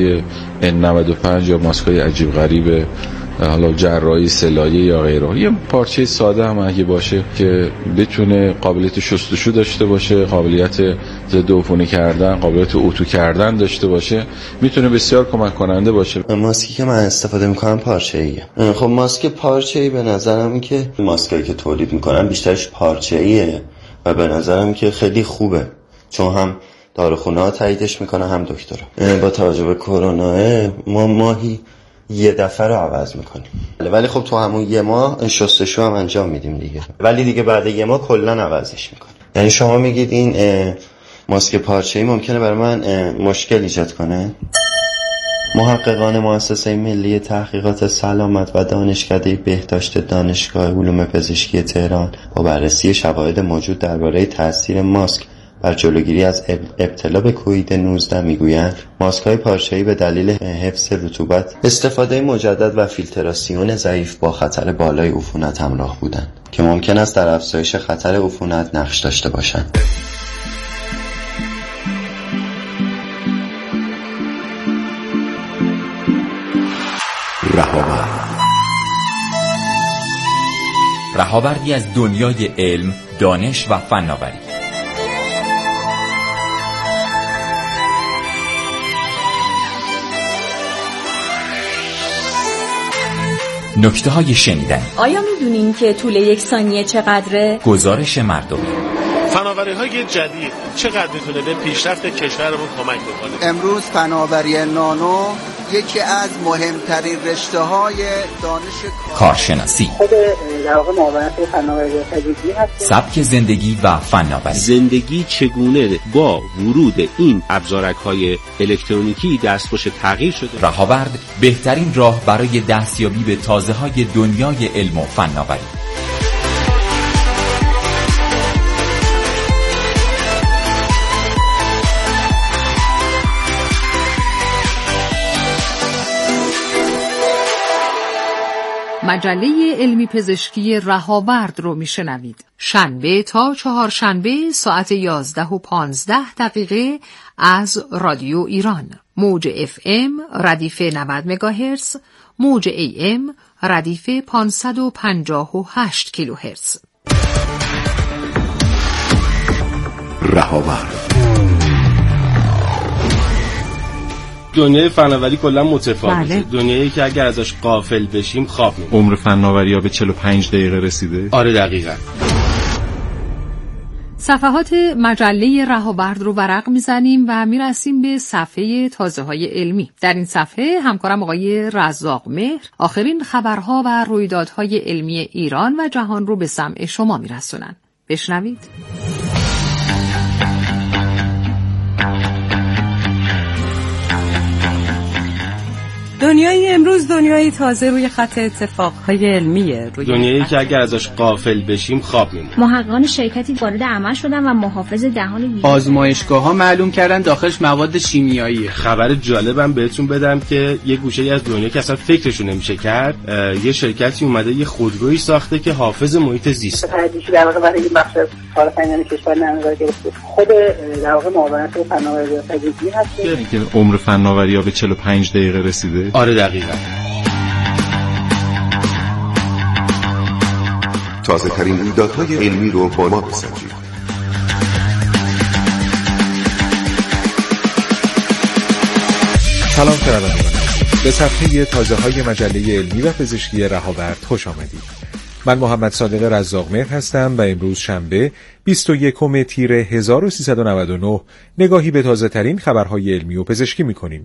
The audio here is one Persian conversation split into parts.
ماسکای N95 یا ماسکای عجیب غریب حالا جراحی سلایه یا غیره. یه پارچه ساده هم اگه باشه که بتونه قابلیت شستشو داشته باشه، قابلیت ضد عفونی کردن، قابلیت اتو کردن داشته باشه، میتونه بسیار کمک کننده باشه. ماسکی که من استفاده میکنم پارچه‌ایه. خب ماسک پارچه‌ای به نظرم این که ماسکایی که تولید میکنم بیشترش پارچه‌ایه و به نظرم که خیلی خوبه، چون هم داروخونه‌ها تاییدش میکنه هم دکترها. با توجه به کرونا ما ماهی یه دفعه رو عوض میکنیم، ولی خب تو همون یه ماه شستشو هم انجام میدیم دیگه، ولی دیگه بعد یه ماه کلا عوضش میکنیم. یعنی شما میگید این ماسک پارچه‌ای ممکنه برای من مشکل ایجاد کنه؟ محققان مؤسسه ملی تحقیقات سلامت و دانشکده بهداشت دانشگاه علوم پزشکی تهران با بررسی شواهد موجود درباره تاثیر ماسک بر جلوگیری از ابتلا به کووید 19 میگویند ماسک‌های پارچه‌ای به دلیل حفظ رطوبت، استفاده مجدد و فیلتراسیون ضعیف با خطر بالای عفونت همراه بودند که ممکن است در افزایش خطر عفونت نقش داشته باشند. رهاوردی از دنیای علم، دانش و فناوری. نکته‌های شنیدنی. آیا می‌دونین که طول یک ثانیه چقدره؟ گزارش مردمی. فناوری‌های جدید چقدر می‌تونه به پیشرفت کشورمون کمک بکنه؟ امروز فناوری نانو یکی از مهمترین رشته‌های دانش کارشناسی. خود در واقع معاونت فناوری تجدیدی هست. سبک زندگی و فناوری. زندگی چگونه با ورود این ابزارک‌های الکترونیکی دستخوش تغییر شده؟ رهاورد بهترین راه برای دستیابی به تازه‌های دنیای علم و فناوری. مجله علمی پزشکی رهاورد رو میشنوید. شنبه تا چهارشنبه ساعت 11:15 از رادیو ایران. موج FM ردیف 90 مگاهرتز، موج AM ردیف 558 کیلوهرتز. رهاورد. دنیای فناوری کلا متفاوته. دنیایی که اگر ازش غافل بشیم خواب می‌بینیم. عمر فناوری‌ها به 45 دقیقه رسیده؟ آره دقیقاً. صفحات مجله رهاورد رو ورق میزنیم و میرسیم به صفحه تازه‌های علمی. در این صفحه همکارم آقای رزاق مهر آخرین خبرها و رویدادهای علمی ایران و جهان رو به سمع شما میرسونن. بشنوید. دنیای امروز دنیای تازه روی خط اتفاقهای علمیه. دنیایی که اگر ازش غافل بشیم خواب می‌بینیم. محققان شرکتی وارد عمل شدن و محافظ دهان آزمایشگاه‌ها معلوم کردن داخلش مواد شیمیاییه. خبر جالبم بهتون بدم که یه گوشه‌ای از دنیا که اصلا فکرشو نمیشه کرد، یه شرکتی اومده یه خودرویی ساخته که حافظ محیط زیست. تحقیقی در واقع برای بخش کارآفرینان کشور نظر گرفته. خود در واقع معاونت فناوری تجدیدی هست که عمر فناوری‌ها به 45 دقیقه رسیده. آره دقیقاً. تازه ترین رویدادهای علمی رو با ما بسنجید. سلام شنوندگان، به صفحه تازه‌های مجله علمی و پزشکی رهاورد خوش آمدید. من محمد صادق رزاق مهر هستم و امروز شنبه 21 تیر 1399 نگاهی به تازه ترین خبرهای علمی و پزشکی می‌کنیم.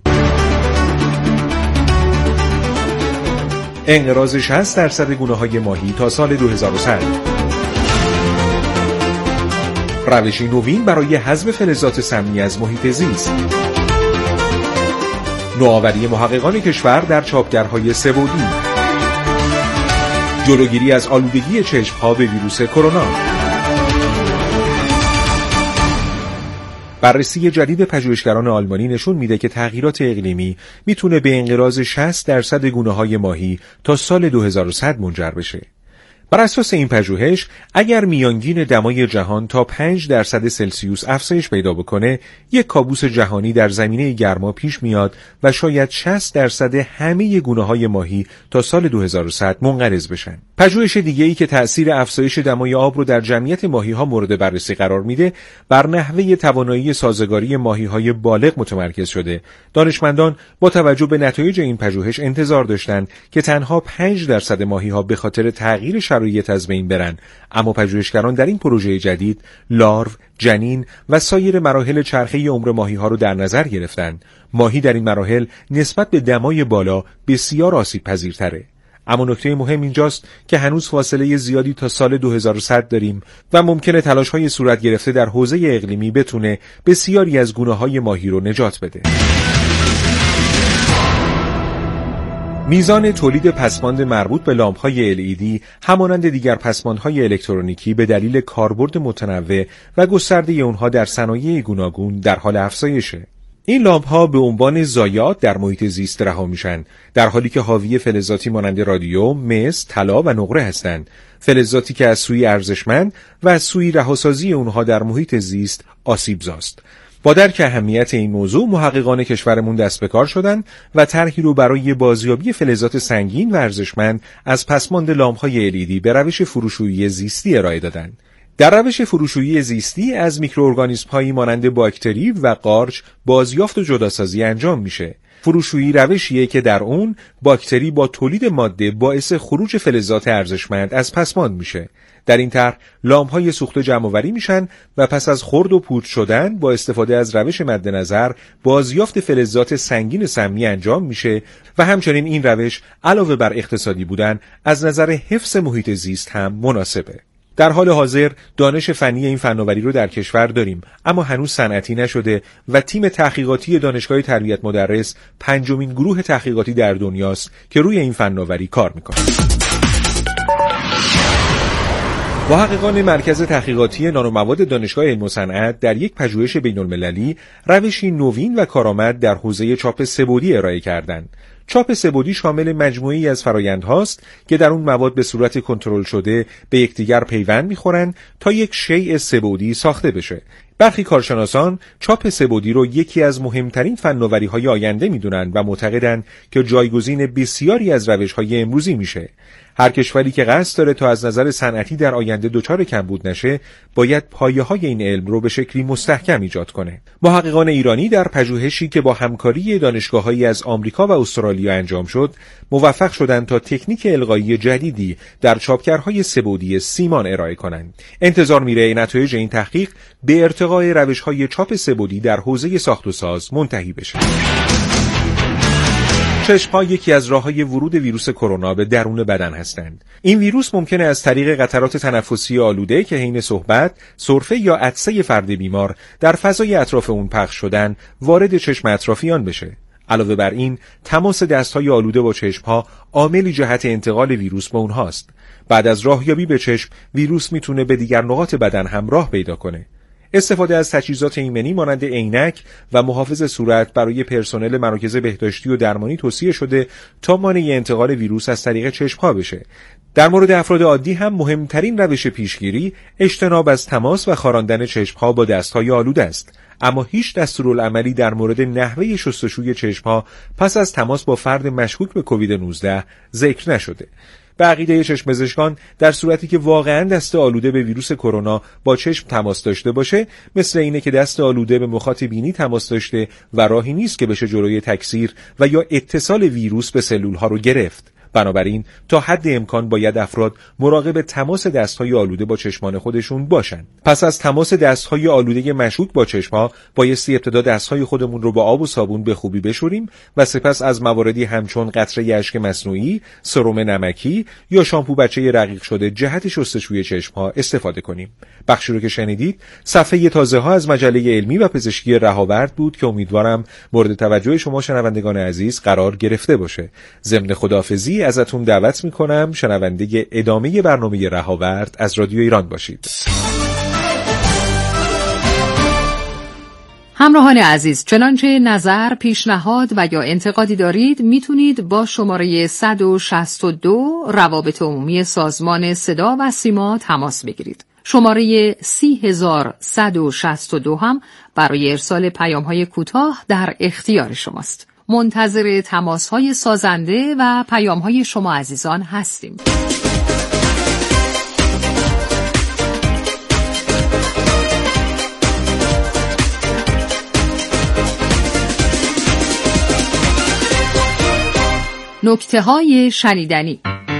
انقراض 60% گونه‌های ماهی تا سال 2100. روشی نوین برای حذف فلزات سمی از محیط زیست. نوآوری محققان کشور در چاپگرهای سه‌بعدی. جلوگیری از آلودگی چشم‌ها به ویروس کرونا. بررسی جدید پژوهشگران آلمانی نشون میده که تغییرات اقلیمی میتونه به انقراض 60% گونه‌های ماهی تا سال 2100 منجر بشه. بر اساس این پژوهش اگر میانگین دمای جهان تا 5% سلسیوس افزایش پیدا بکنه، یک کابوس جهانی در زمینه گرما پیش میاد و شاید 60% همه گونه‌های ماهی تا سال 2100 منقرض بشن. پژوهش دیگه‌ای که تأثیر افزایش دمای آب رو در جمعیت ماهی‌ها مورد بررسی قرار میده، بر نحوه توانایی سازگاری ماهی‌های بالغ متمرکز شده. دانشمندان با توجه به نتایج این پژوهش انتظار داشتند که تنها 5% ماهی‌ها به خاطر تغییر شرایط از بین برن، اما پژوهشگران در این پروژه جدید لارو، جنین و سایر مراحل چرخه عمر ماهی‌ها رو در نظر گرفتند. ماهی در این مراحل نسبت به دمای بالا بسیار آسیب‌پذیرتره. اما نکته مهم اینجاست که هنوز فاصله زیادی تا سال 2100 داریم و ممکنه تلاش‌های صورت گرفته در حوزه اقلیمی بتونه بسیاری از گونه‌های ماهی رو نجات بده. میزان تولید پسماند مربوط به لامپ‌های LED همانند دیگر پسماندهای الکترونیکی به دلیل کاربرد متنوع و گسترده اونها در صنایع گوناگون در حال افزایشه. این لامپ‌ها به عنوان ضایعات در محیط زیست رها میشن، در حالی که حاوی فلزاتی مانند رادیوم، مس، طلا و نقره هستند. فلزاتی که از سوی ارزشمند و از سوی رهاسازی اونها در محیط زیست آسیبزاست. با درک اهمیت این موضوع، محققان کشورمون دست به کار شدند و طرحی رو برای بازیابی فلزات سنگین و ارزشمند از پسماند لامپ‌های LED به روش فروشویی زیستی ارائه دادند. در روش فروشویی زیستی از میکروارگانیسم‌هایی مانند باکتری و قارچ بازیافت و جداسازی انجام میشه. فروشویی روشیه که در اون باکتری با تولید ماده باعث خروج فلزات ارزشمند از پسماند میشه. در این طرح لامپ‌های سوخته جمع‌آوری میشن و پس از خرد و پودر شدن با استفاده از روش مد نظر بازیافت فلزات سنگین سمی انجام میشه و همچنین این روش علاوه بر اقتصادی بودن از نظر حفظ محیط زیست هم مناسبه. در حال حاضر دانش فنی این فناوری رو در کشور داریم، اما هنوز صنعتی نشده و تیم تحقیقاتی دانشگاه تربیت مدرس 5مین گروه تحقیقاتی در دنیاست که روی این فناوری کار میکنه. محققان مرکز تحقیقاتی نانومواد دانشگاه علم و صنعت در یک پژوهش بین‌المللی روشی نوین و کارآمد در حوزه چاپ سه‌بعدی ارائه کردند. چاپ سه‌بعدی شامل مجموعه‌ای از فرآیندهاست که در اون مواد به صورت کنترل شده به یکدیگر پیوند می‌خورند تا یک شیء سه‌بعدی ساخته بشه. برخی کارشناسان چاپ سه‌بعدی رو یکی از مهمترین فناوری‌های آینده می‌دونن و معتقدند که جایگزین بسیاری از روش‌های امروزی میشه. هر کشوری که قصد داره تا از نظر صنعتی در آینده دچار کمبود نشه، باید پایه‌های این علم رو به شکلی مستحکم ایجاد کنه. محققان ایرانی در پژوهشی که با همکاری دانشگاه‌هایی از آمریکا و استرالیا انجام شد، موفق شدند تا تکنیک القایی جدیدی در چاپگرهای سه‌بعدی سیمان ارائه کنند. انتظار میره نتایج این تحقیق به ارتقای روش‌های چاپ سه‌بعدی در حوزه ساخت و ساز منتهی بشه. چشم‌ها یکی از راه‌های ورود ویروس کرونا به درون بدن هستند. این ویروس ممکنه از طریق قطرات تنفسی آلوده که حین صحبت، سرفه یا عطسه فرد بیمار در فضای اطراف اون پخش شدن وارد چشم اطرافیان بشه. علاوه بر این، تماس دست‌های آلوده با چشم‌ها عاملی جهت انتقال ویروس به اونهاست. بعد از راهیابی به چشم، ویروس میتونه به دیگر نقاط بدن هم راه پیدا کنه. استفاده از تجهیزات ایمنی مانند عینک و محافظ صورت برای پرسنل مراکز بهداشتی و درمانی توصیه شده تا مانع انتقال ویروس از طریق چشم‌ها بشه. در مورد افراد عادی هم مهمترین روش پیشگیری اجتناب از تماس و خاراندن چشم‌ها با دست‌های آلوده است. اما هیچ دستورالعملی در مورد نحوه شستشوی چشم‌ها پس از تماس با فرد مشکوک به کووید 19 ذکر نشده. به عقیده چشم‌پزشکان در صورتی که واقعاً دست آلوده به ویروس کرونا با چشم تماس داشته باشه، مثل اینه که دست آلوده به مخاط بینی تماس داشته و راهی نیست که بشه جلوی تکثیر و یا اتصال ویروس به سلول‌ها رو گرفت. بنابراین تا حد امکان باید افراد مراقب تماس دست‌های آلوده با چشمان خودشون باشن. پس از تماس دست‌های آلوده مشکوک با چشم‌ها، بایستی ابتدا دست‌های خودمون رو با آب و صابون به خوبی بشوریم و سپس از مواردی همچون قطره اشک مصنوعی، سرم نمکی یا شامپو بچه رقیق شده جهت شستشوی چشم‌ها استفاده کنیم. بخشی رو که شنیدید، صفحه تازه‌ها از مجله علمی و پزشکی رهاورد بود که امیدوارم مورد توجه شما شنوندگان عزیز قرار گرفته باشه. ضمن خداحافظی ازتون دعوت میکنم شنونده ادامه برنامه رهاورد از رادیو ایران باشید. همراهان عزیز، چنانچه نظر، پیشنهاد و یا انتقادی دارید میتونید با شماره 162 روابط عمومی سازمان صدا و سیما تماس بگیرید. شماره 30162 هم برای ارسال پیام‌های کوتاه در اختیار شماست. منتظر تماس‌های سازنده و پیام‌های شما عزیزان هستیم. نکته‌های شنیدنی.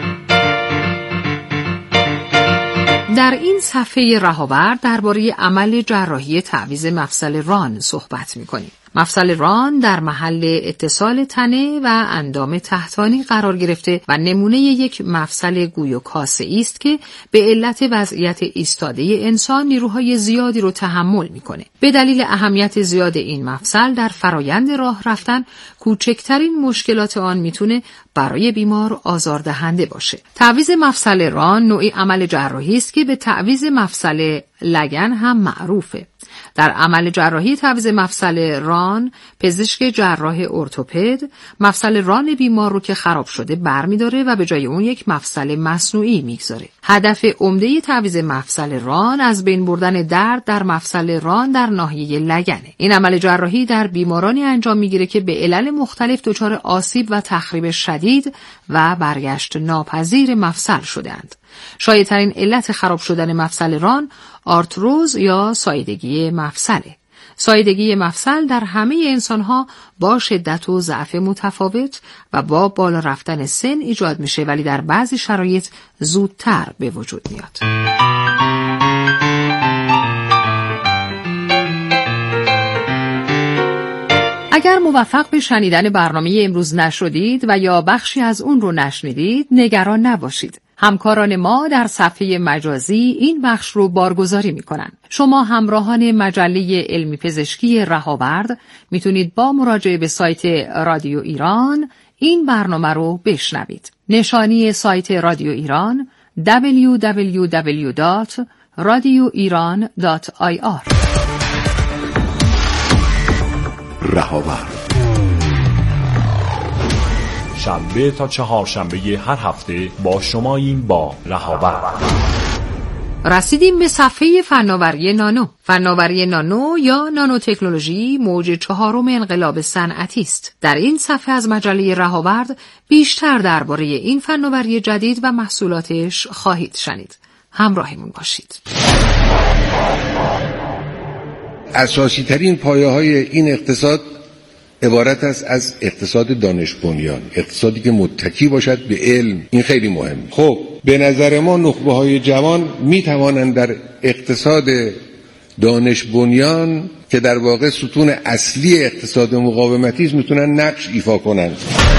در این صفحه رهاورد درباره عمل جراحی تعویض مفصل ران صحبت می‌کنیم. مفصل ران در محل اتصال تنه و اندام تحتانی قرار گرفته و نمونه یک مفصل گوی و کاسه‌ای است که به علت وضعیت ایستاده انسان نیروهای زیادی رو تحمل می‌کنه. به دلیل اهمیت زیاد این مفصل در فرایند راه رفتن، کوچکترین مشکلات آن میتونه برای بیمار آزاردهنده باشه. تعویض مفصل ران نوعی عمل جراحی است که به تعویض مفصل لگن هم معروفه. در عمل جراحی تعویض مفصل ران، پزشک جراح ارتوپد مفصل ران بیمار رو که خراب شده برمی‌داره و به جای اون یک مفصل مصنوعی میگذاره. هدف عمده تعویض مفصل ران از بین بردن درد در مفصل ران در ناحیه لگنه. این عمل جراحی در بیمارانی انجام میگیره که به علل مختلف دچار آسیب و تخریب شدید و برگشت ناپذیر مفصل شده‌اند. شایع‌ترین علت خراب شدن مفصل ران آرتروز یا ساییدگی مفصله. ساییدگی مفصل در همه انسان‌ها با شدت و ضعف متفاوت و با بالا رفتن سن ایجاد میشه، ولی در بعضی شرایط زودتر به وجود میاد. اگر موفق به شنیدن برنامه امروز نشدید و یا بخشی از اون رو نشنیدید، نگران نباشید. همکاران ما در صفحه مجازی این بخش رو بارگذاری میکنن. شما همراهان مجله علمی پزشکی رهاورد میتونید با مراجعه به سایت رادیو ایران این برنامه رو بشنوید. نشانی سایت رادیو ایران www.radioiran.ir. رهاورد شنبه تا چهارشنبه هر هفته با شماییم با رهاورد. رسیدیم به صفحه فناوری نانو. فناوری نانو یا نانو تکنولوژی موج چهارم انقلاب صنعتی است. در این صفحه از مجله رهاورد بیشتر درباره این فناوری جدید و محصولاتش خواهید شنید. همراهمون باشید. اساسی ترین پایه های این اقتصاد عبارت است از اقتصاد دانش بنیان، اقتصادی که متکی باشد به علم. این خیلی مهمه. خب به نظر ما نخبه های جوان می توانند در اقتصاد دانش بنیان که در واقع ستون اصلی اقتصاد مقاومتی است میتونن نقش ایفا کنند.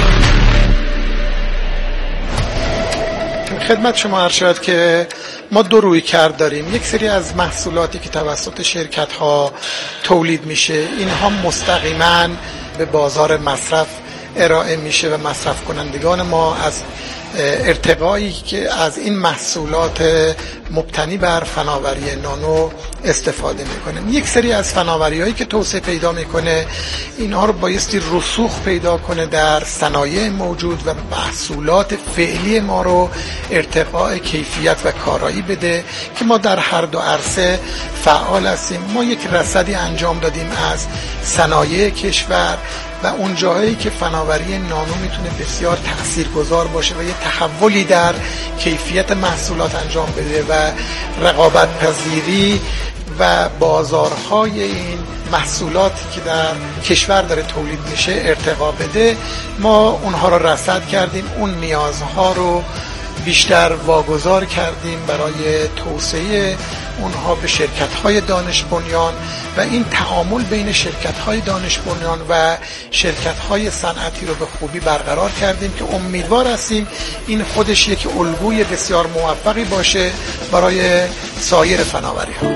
خدمت شما عرض شد که ما دو رویکرد داریم. یک سری از محصولاتی که توسط شرکت ها تولید میشه، اینها مستقیما به بازار مصرف ارائه میشه و مصرف کنندگان ما از ارتقایی که از این محصولات مبتنی بر فناوری نانو استفاده میکنه. یک سری از فناوری‌هایی که توسعه پیدا میکنه، اینها رو بایستی رسوخ پیدا کنه در صنایع موجود و محصولات فعلی ما رو ارتقاء کیفیت و کارایی بده که ما در هر دو عرصه فعال هستیم. ما یک رصدی انجام دادیم از صنایع کشور و اون جاهایی که فناوری نانو میتونه بسیار تاثیرگذار باشه و یه تحولی در کیفیت محصولات انجام بده و رقابت پذیری و بازارهای این محصولاتی که در کشور داره تولید میشه ارتقا بده. ما اونها رو رصد کردیم، اون نیازها رو بیشتر واگذار کردیم برای توسعه اونها به شرکت‌های دانش بنیان و این تعامل بین شرکت‌های دانش بنیان و شرکت‌های صنعتی رو به خوبی برقرار کردیم که امیدوار هستیم این خودش یک الگوی بسیار موفقی باشه برای سایر فناوری‌ها.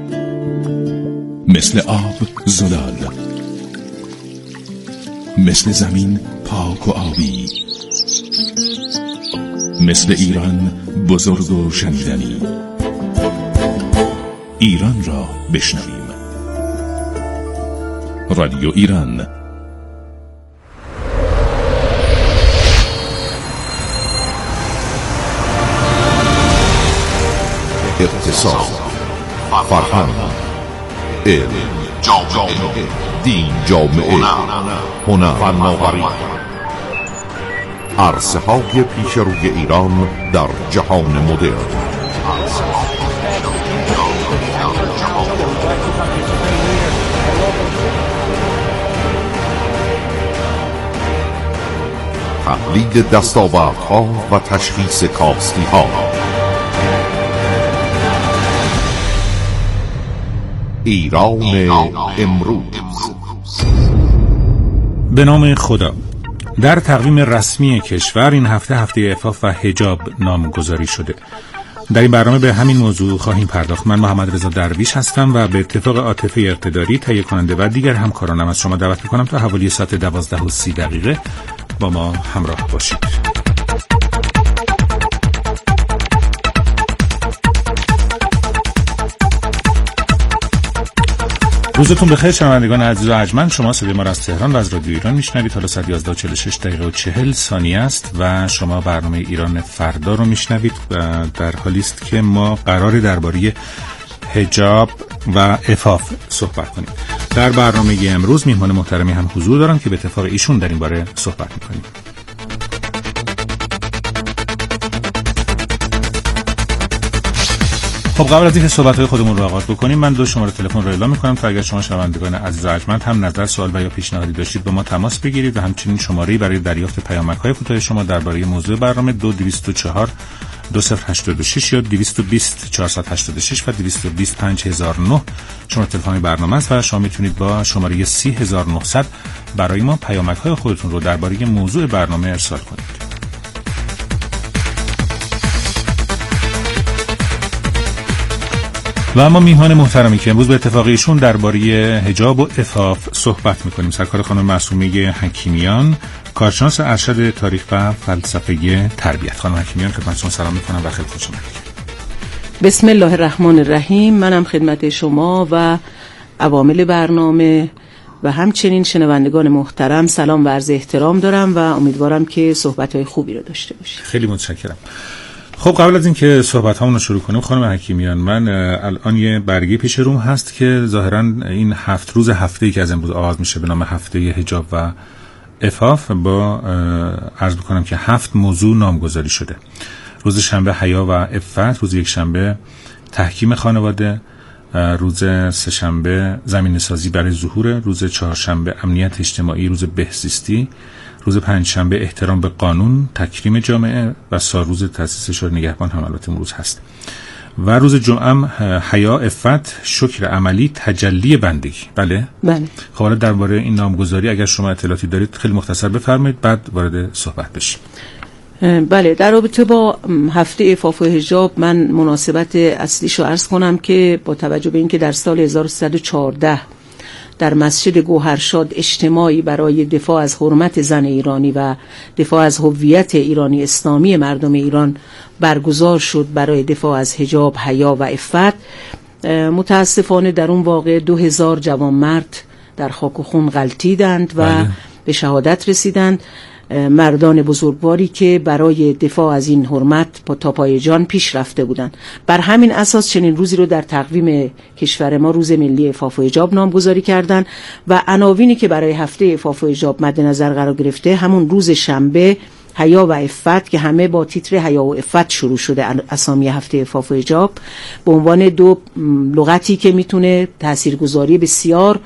مثل آب زلال، مثل زمین پاک و آبی، مثل ایران بزرگ و شنیدنی. ایران را بشنویم. رادیو ایران. اقتصاد، فرهنگ، علم، جامعه، دین، جامعه، هنر، فناوری، عرصه‌های پیش روی ایران در جهان مدرن. تحلیل دستاوردها و تشخیص کاستی‌ها. ایران امروز. به نام خدا. در تقویم رسمی کشور این هفته عفاف و حجاب نامگذاری شده. در این برنامه به همین موضوع خواهیم پرداخت. من محمد رضا درویش هستم و به اتفاق عاطفه اقتداری تهیه کننده و دیگر همکارانم از شما دعوت می‌کنم تا حوالی ساعت 12:30 با ما همراه باشید. روزتون بخیر شنوندگان عزیز و ارجمند. شما صدای ما را از تهران و از رادیو ایران میشنوید. حالا ساعت 11:46 است و شما برنامه ایران فردا رو میشنوید و در حالی است که ما قراره درباره حجاب و عفاف صحبت کنیم. در برنامه امروز میهمان محترمی هم حضور دارن که به اتفاق ایشون در این باره صحبت میکنیم. خب قبل از اینکه صحبت‌های خودمون رو آغاز بکنیم من 2 شماره تلفن رو اعلام می‌کنم تا اگر شما شنوندگان عزیز و ارجمند هم نظر، سوال و یا پیشنهادی داشتید با ما تماس بگیرید و همچنین شماره‌ای برای دریافت پیامک‌های کوتاه شما درباره موضوع برنامه 2204 2086 یا 220 486 و 220 5009 شماره تلفن برنامه است و شما میتونید با شماره 30900 برای ما پیامک‌های خودتون رو درباره موضوع برنامه ارسال کنید. و اما میهمان محترمی که امروز به اتفاق ایشون درباره حجاب و عفاف صحبت میکنیم، سرکار خانم معصومه حکیمیان، کارشناس ارشد تاریخ و فلسفه تربیت. خانم حکیمیان خدمتتون سلام میکنم و خدمت شما. بسم الله الرحمن الرحیم. منم خدمت شما و عوامل برنامه و همچنین شنوندگان محترم سلام و عرض احترام دارم و امیدوارم که صحبت‌های خوبی رو داشته باشیم. خیلی متشکرم. خب قبل از اینکه صحبت هامون رو شروع کنیم خانم حکیمیان، من الان یه برگه پیش روم هست که ظاهراً این 7 روز هفته‌ای که از امروز آغاز میشه به نام هفته حجاب و عفاف با عرض بکنم که 7 موضوع نامگذاری شده. روز شنبه حیا و عفت، روز یکشنبه تحکیم خانواده، روز سه‌شنبه زمینه‌سازی برای ظهور، روز چهارشنبه امنیت اجتماعی، روز بهزیستی، روز پنجشنبه احترام به قانون، تکریم جامعه و روز تأسیس شورای نگهبان هم البته امروز هست. و روز جمعه حیا، عفت، شکر عملی، تجلی بندگی. بله؟ بله. خب حالا درباره این نامگذاری اگر شما اطلاعاتی دارید خیلی مختصر بفرمایید بعد وارد صحبت بشیم. بله، در رابطه با هفته عفاف و حجاب من مناسبت اصلیشو عرض کنم که با توجه به اینکه در سال 1314 در مسجد گوهرشاد اجتماعی برای دفاع از حرمت زن ایرانی و دفاع از هویت ایرانی اسلامی مردم ایران برگزار شد برای دفاع از حجاب، حیا و عفت، متاسفانه در اون واقع 2000 جوانمرد در خاک و خون غلتیدند و به شهادت رسیدند. مردان بزرگواری که برای دفاع از این حرمت تا پای جان پیش رفته بودند. بر همین اساس چنین روزی رو در تقویم کشور ما روز ملی عفاف و حجاب نامگذاری کردند و عناوینی که برای هفته عفاف و حجاب مد نظر قرار گرفته همون روز شنبه حیا و عفت که همه با تیتر حیا و عفت شروع شده، اسامی هفته عفاف و حجاب به عنوان 2 لغتی که میتونه تاثیرگذاری بسیار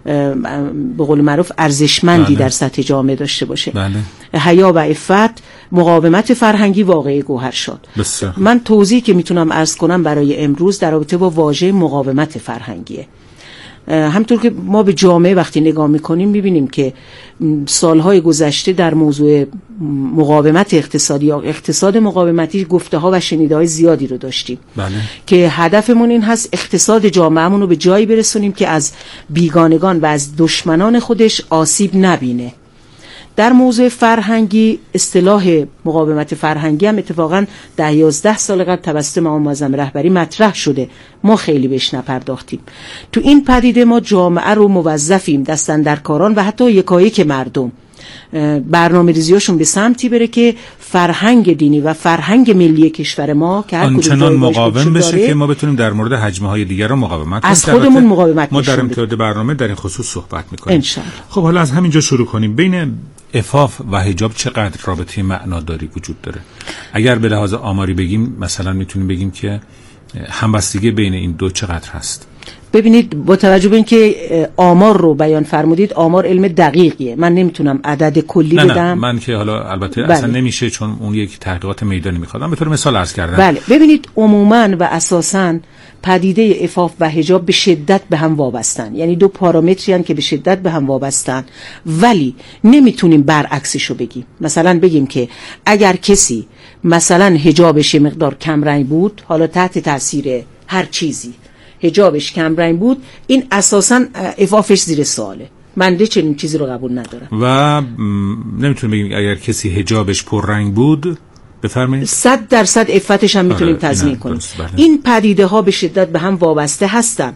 به قول معروف ارزشمندی در سطح جامعه داشته باشه. حیا و عفت، مقاومت فرهنگی، واقعه گوهرشاد. من توضیحی که میتونم عرض کنم برای امروز در رابطه با واژه مقاومت فرهنگیه. همطور که ما به جامعه وقتی نگاه میکنیم میبینیم که سالهای گذشته در موضوع مقاومت اقتصادی یا اقتصاد مقاومتی گفته ها و شنیده های زیادی رو داشتیم. که هدفمون این هست اقتصاد جامعهمون رو به جایی برسونیم که از بیگانگان و از دشمنان خودش آسیب نبینه. در موضوع فرهنگی، اصطلاح مقاومت فرهنگی هم اتفاقا 10-11 سال قبل توسط امام معظم رهبری مطرح شده، ما خیلی بهش نپرداختیم. تو این پدیده ما جامعه رو موظفیم دست‌اندرکاران و حتی یکایک مردم برنامه‌ریزی‌هاشون به سمتی بره که فرهنگ دینی و فرهنگ ملی کشور ما که آنچنان مقاوم بشه که ما بتونیم در مورد حجمه‌های دیگران مقاومت کنیم، از خودمون مقاومت ما در امتداد برنامه در این خصوص صحبت می‌کنیم انشاءالله. خب حالا از همینجا شروع کنیم. بین عفاف و حجاب چقدر رابطه معناداری وجود داره؟ اگر به لحاظ آماری بگیم مثلا میتونیم بگیم که همبستگی بین این دو چقدر هست؟ ببینید، با توجه به اینکه آمار رو بیان فرمودید، آمار علم دقیقیه، من نمیتونم عدد کلی بدم. نه من که حالا البته اصلا نمیشه، چون اون یک تحقیقات میدانی میخواد. من به طور مثال عرض کردم. بله، ببینید عموما و اساساً پدیده عفاف و حجاب به شدت به هم وابستن، یعنی دو پارامتری هستند که به شدت به هم وابستن، ولی نمیتونیم برعکسشو بگیم. مثلا بگیم که اگر کسی مثلا حجابش مقدار کمرنگ بود، حالا تحت تاثیر هر چیزی حجابش کمرنگ بود، این اساساً عفافش زیر سواله. من چنین چیزی رو قبول ندارم. و نمیتونیم بگیم اگر کسی حجابش پررنگ بود، بفرمایید، 100% عفتش هم میتونیم تضمین کنیم. این پدیده ها به شدت به هم وابسته هستن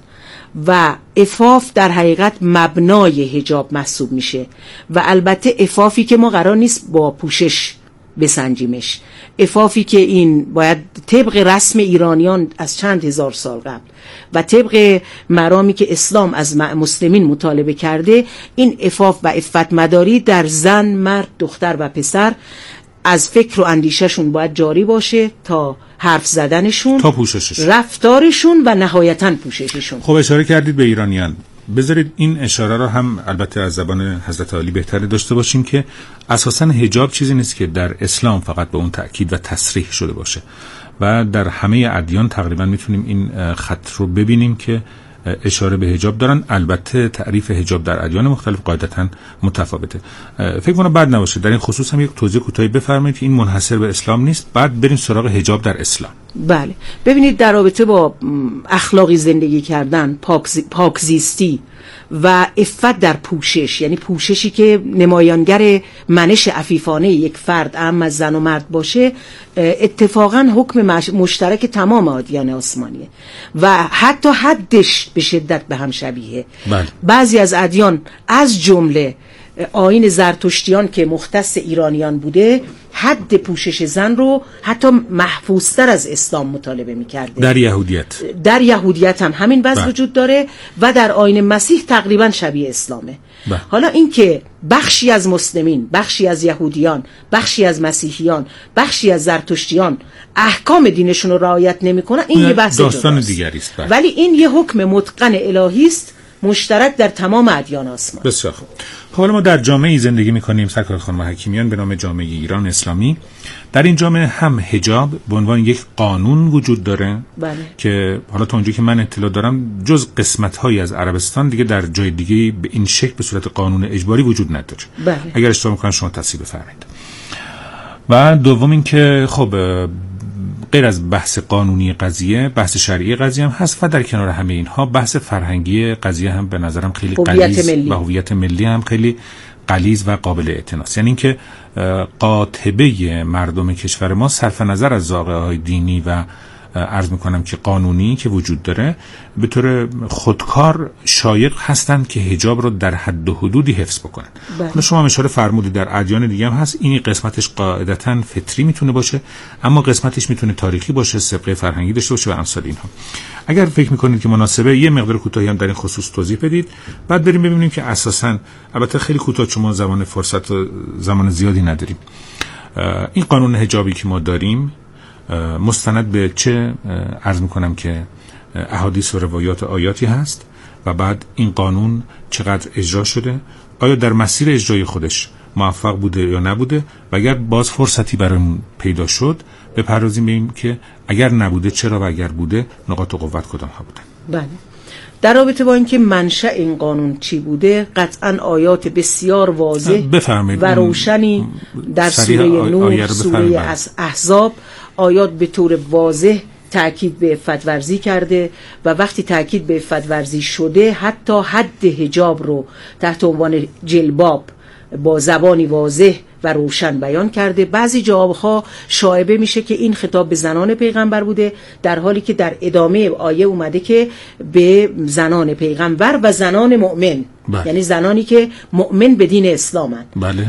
و عفاف در حقیقت مبنای حجاب محسوب میشه و البته عفافی که ما قرار نیست با پوشش بسنجیمش، عفافی که این باید طبق رسم ایرانیان از چند هزار سال قبل و طبق مرامی که اسلام از مسلمین مطالبه کرده، این عفاف و عفت مداری در زن، مرد، دختر و پسر از فکر و اندیشهشون باید جاری باشه تا حرف زدنشون، تا پوششش، رفتارشون و نهایتاً پوشششون. خب اشاره کردید به ایرانیان، بذارید این اشاره رو هم البته از زبان حضرت علی بهتره داشته باشیم که اساساً حجاب چیزی نیست که در اسلام فقط به اون تأکید و تصریح شده باشه و در همه ادیان تقریبا میتونیم این خط رو ببینیم که اشاره به حجاب دارن. البته تعریف حجاب در ادیان مختلف قاعدتاً متفاوته. فکر کنم بد نباشه در این خصوص هم یک توضیح کوتاهی بفرمایید که این منحصر به اسلام نیست، بعد بریم سراغ حجاب در اسلام. بله، ببینید در رابطه با اخلاقی زندگی کردن، پاکزیستی و عفت در پوشش، یعنی پوششی که نمایانگر منش عفیفانه یک فرد اما از زن و مرد باشه، اتفاقا حکم مشترک تمام ادیان آسمانیه و حتی حدش به شدت به هم شبیه. بله. بعضی از ادیان از جمله آیین زرتشتیان که مختص ایرانیان بوده، حد پوشش زن رو حتی محفوظتر از اسلام مطالبه می‌کرده. در یهودیت هم همین وضع وجود داره و در آیین مسیح تقریبا شبیه اسلامه. حالا این که بخشی از مسلمین، بخشی از یهودیان، بخشی از مسیحیان، بخشی از زرتشتیان احکام دینشون رو رعایت نمی‌کنن، این یه بحث داستان دیگری است. ولی این یه حکم متقن الهی است مشترک در تمام ادیان آسمان. بسیار خوب. حالا ما در جامعه‌ای زندگی می‌کنیم سرکار خانم حکیمیان به نام جامعه ایران اسلامی. در این جامعه هم حجاب به عنوان یک قانون وجود داره. بله. که حالا تا اونجایی که من اطلاع دارم جز قسمت‌هایی از عربستان دیگه در جای دیگه به این شکل به صورت قانون اجباری وجود نداره. بله. اگر اشتباه می‌کنم شما تصحیح بفرمایید. و دوم این که خب غیر از بحث قانونی قضیه، بحث شرعی قضیه هم هست و در کنار همه اینها بحث فرهنگی قضیه هم به نظرم خیلی غلیظ و هویت ملی هم خیلی غلیظ و قابل اعتناست. یعنی اینکه قاطبه مردم کشور ما صرف نظر از ضابطه‌های دینی و عرض میکنم که قانونی که وجود داره به طور خودکار شایق هستند که حجاب رو در حد و حدودی حفظ بکنن. حالا شما اشاره فرمودید در ادیان دیگه هم هست، این قسمتش قاعدتاً فطری میتونه باشه، اما قسمتش میتونه تاریخی باشه، سابقه فرهنگی داشته باشه و امثال اینها. اگر فکر میکنید که مناسبه یه مقدار کوتاهی هم در این خصوص توضیح بدید، بعد بریم ببینیم که اساساً البته خیلی کوتاه چون ما فرصت و زمان زیادی نداریم. این قانون حجابی که ما داریم مستند به چه عرض میکنم که احادیث و روایات آیاتی هست و بعد این قانون چقدر اجرا شده، آیا در مسیر اجرای خودش موفق بوده یا نبوده و اگر باز فرصتی برامون پیدا شد بپردازیم به این که اگر نبوده چرا و اگر بوده نقاط قوت کدام ها بودن. بله. در رابطه با اینکه منشأ این قانون چی بوده، قطعا آیات بسیار واضح و روشنی در سوره نور، سوره احزاب، آیات به طور واضح تأکید به عفت ورزی کرده و وقتی تأکید به عفت ورزی شده حتی حد حجاب رو تحت عنوان جلباب با زبانی واضح و روشن بیان کرده. بعضی جاها شایبه میشه که این خطاب به زنان پیغمبر بوده، در حالی که در ادامه آیه اومده که به زنان پیغمبر و زنان مؤمن، یعنی زنانی که مؤمن به دین اسلامن،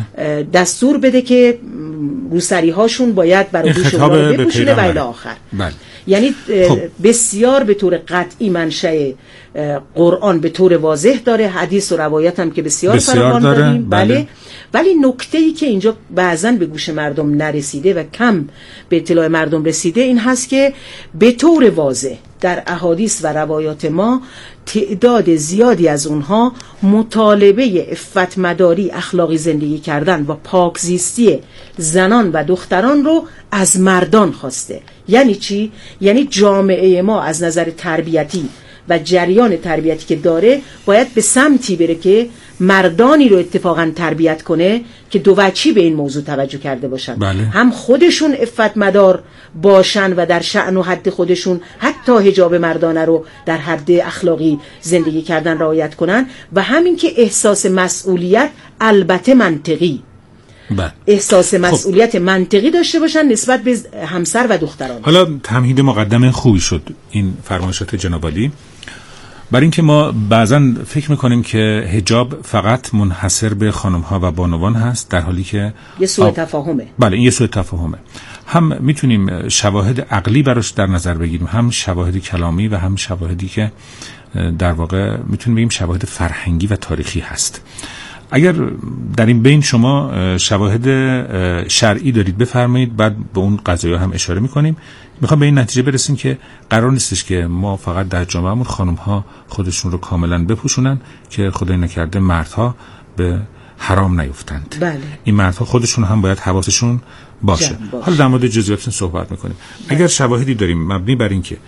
دستور بده که روسری هاشون باید برای دوشون رو بپوشونه و الی آخر. یعنی بسیار به طور قطعی منشأ قرآن به طور واضح داره، حدیث و روایت هم که بسیار فراوان داریم. ولی نکته‌ای که اینجا بعضاً به گوش مردم نرسیده و کم به اطلاع مردم رسیده این هست که به طور واضح در احادیث و روایات ما تعداد زیادی از اونها مطالبه عفت مداری، اخلاقی زندگی کردن و پاکزیستی زنان و دختران رو از مردان خواسته. یعنی چی؟ یعنی جامعه ما از نظر تربیتی و جریان تربیتی که داره باید به سمتی بره که مردانی رو اتفاقا تربیت کنه که دو وجهی به این موضوع توجه کرده باشن. هم خودشون عفت مدار باشن و در شأن و حد خودشون حتی حجاب مردانه رو در حد اخلاقی زندگی کردن رعایت کنن، و همین که احساس مسئولیت، البته منطقی، احساس مسئولیت منطقی داشته باشن نسبت به همسر و دختران. حالا تمهید مقدمه خوبی شد این فرمایشات جناب عالی، برای اینکه ما بعضا فکر میکنیم که حجاب فقط منحصر به خانم‌ها و بانوان هست، در حالی که یه سوء تفاهمه. این یه سوء تفاهمه. هم میتونیم شواهد عقلی براش در نظر بگیریم، هم شواهد کلامی و هم شواهدی که در واقع میتونیم بگیم شواهد فرهنگی و تاریخی هست. اگر در این بین شما شواهد شرعی دارید بفرمایید، بعد به اون قضایا هم اشاره میکنیم. میخوام به این نتیجه برسیم که قرار نیستش که ما فقط در جامعهمون خانم‌ها خودشون رو کاملا بپوشونن که خدای نکرده مردها به حرام نیفتند. این مردها خودشون هم باید حواسشون باشه. حالا در مورد جزئیات صحبت میکنیم. اگر شواهدی داریم مبنی بر این که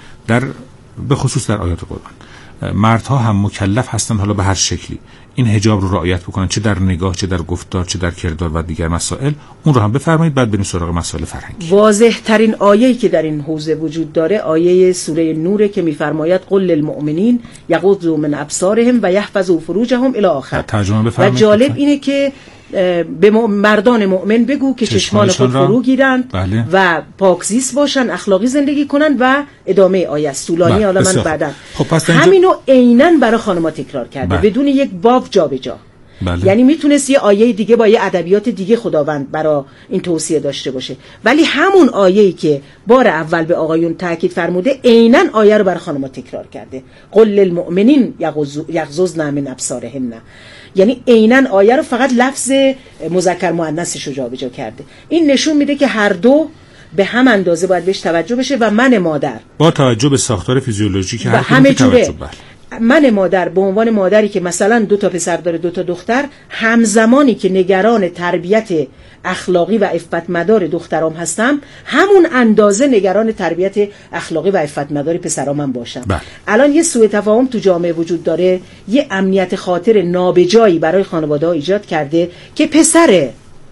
به خصوص در آیات قرآن مردها هم مکلف هستن، حالا به هر شکلی این حجاب رو رعایت بکنن، چه در نگاه، چه در گفتار، چه در کردار و دیگر مسائل، اون رو هم بفرمایید، بعد بریم سراغ مسائل فرهنگی. واضح ترین آیه‌ای که در این حوزه وجود داره آیه سوره نوره که میفرماید قل للمؤمنین یغضوا من ابصارهم و یحفظوا فروجهم الی آخر. ترجمه بفرمایید. و جالب اینه که به مردان مؤمن بگو که چشمان خود فرو گیرند و پاکزیست باشن، اخلاقی زندگی کنن و ادامه آیه طولانی. حالا من بعداً همینو عیناً برای خانم‌ها تکرار کرده بدون یک باب جابجا. یعنی میتونست یه آیه دیگه با یه ادبیات دیگه خداوند برای این توصیه داشته باشه، ولی همون آیه‌ای که بار اول به آقایون تاکید فرموده عیناً آیه رو برای خانم‌ها تکرار کرده. قل للمؤمنین یغضضن من ابصارهن، یعنی عیناً آیه رو فقط لفظ مذکر مؤنثش رو جابجا کرده. این نشون میده که هر دو به هم اندازه باید بهش توجه بشه و من مادر با توجه به ساختار فیزیولوژیک هر همه جوره من مادر به عنوان مادری که مثلا 2 تا پسر داره 2 تا دختر، همزمانی که نگران تربیت اخلاقی و عفت مدار دخترام هستم، همون اندازه نگران تربیت اخلاقی و عفت مدار پسرام هم باشم. الان یه سوء تفاهم تو جامعه وجود داره، یه امنیت خاطر نابجایی برای خانواده‌ها ایجاد کرده که پسره.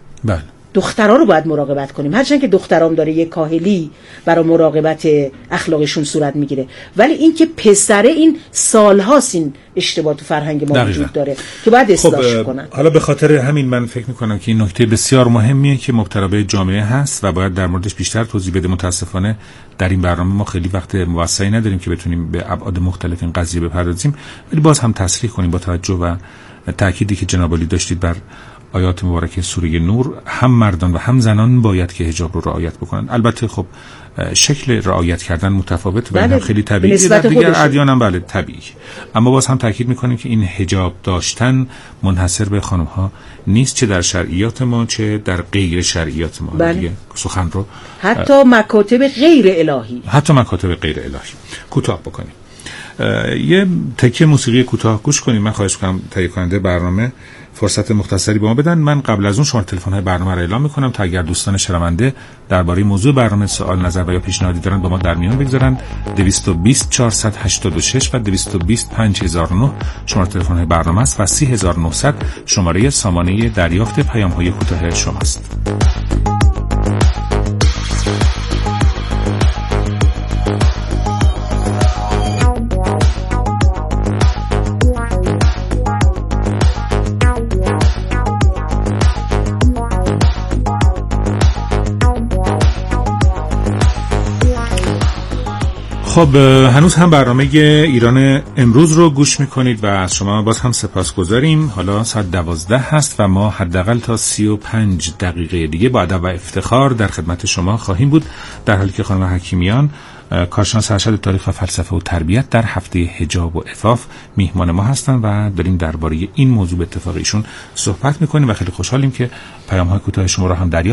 دخترها رو باید مراقبت کنیم، هرچند که دخترام داره یه کاهلی برای مراقبت اخلاقشون صورت میگیره، ولی این که پسره، این سالهاست این اشتباه تو فرهنگ ما وجود داره که باید اصلاحش کنن. حالا به خاطر همین من فکر میکنم که این نکته بسیار مهمیه که مبتلا به جامعه هست و باید در موردش بیشتر توضیح بده. متاسفانه در این برنامه ما خیلی وقت موسعی نداریم که بتونیم به ابعاد مختلف این قضیه بپردازیم، ولی باز هم تصریح کنیم با توجه و تأکیدی که جناب عالی داشتید بر آیات مبارکه سوره نور، هم مردان و هم زنان باید که حجاب رو رعایت بکنن. البته خب شکل رعایت کردن متفاوت و این خیلی طبیعیه، در دیگر ادیان هم طبیعی، اما باز هم تاکید میکنیم که این حجاب داشتن منحصر به خانم ها نیست، چه در شرعیات ما چه در غیر شرعیات ما. دیگه سخن رو حتی مکاتب غیر الهی کوتاه بکنیم. یه تکیه موسیقی کوتاه گوش کنیم. من خواهش می‌کنم تهیه کننده برنامه فرصت مختصری به ما بدن. من قبل از اون شماره تلفن‌های برنامه رو اعلام می‌کنم تا اگر دوستان شنونده درباره موضوع برنامه سوال، نظر و یا پیشنهادی دارن با ما در میون بگذارن. 220 486 و 220 5009 شماره تلفن‌های برنامه است و 30900 شماره سامانه دریافت پیام‌های کوتاه شماست. خب هنوز هم برنامه ایران امروز رو گوش میکنید و از شما باز هم سپاسگزاریم. حالا ساعت 12 هست و ما حداقل تا 35 دقیقه دیگه با ادب و افتخار در خدمت شما خواهیم بود، در حالی که خانم حکیمیان کارشناس ارشد تاریخ و فلسفه و تربیت در هفته حجاب و عفاف میهمان ما هستن و داریم درباره این موضوع به اتفاق ایشون صحبت میکنیم و خیلی خوشحالیم که پیام‌های کوتاه شما رو هم دریافت